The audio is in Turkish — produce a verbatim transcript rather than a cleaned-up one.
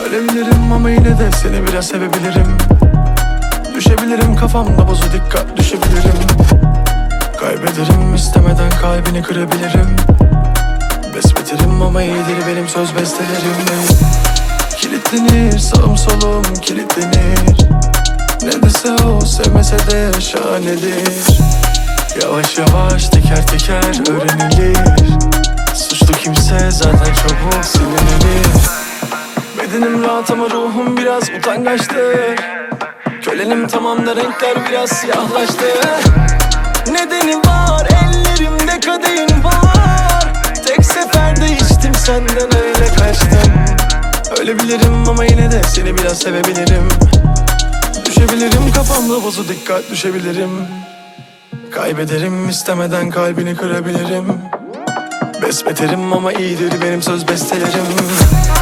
Ölebilirim ama yine de seni biraz sevebilirim. Düşebilirim kafamda bozu dikkat düşebilirim. Kaybederim istemeden kalbini kırabilirim. Besbetirim ama iyidir benim söz bestelerim. Kilitlenir sağım solum kilitlenir. Ne dese o sevmese de şahanedir. Yavaş yavaş teker teker öğrenilir. Suçlu kimse zaten çabuk silinilir. Bedenim rahat ama ruhum biraz utangaçtır. Kölenim tamam da renkler biraz siyahlaştı. Nedeni var ellerimde kadehin var. Tek seferde içtim senden öyle kaçtım. Ölebilirim ama yine de seni biraz sevebilirim. Düşebilirim kafamda bozu dikkat düşebilirim. Kaybederim istemeden kalbini kırabilirim. Besbeterim ama iyidir benim söz bestelerim.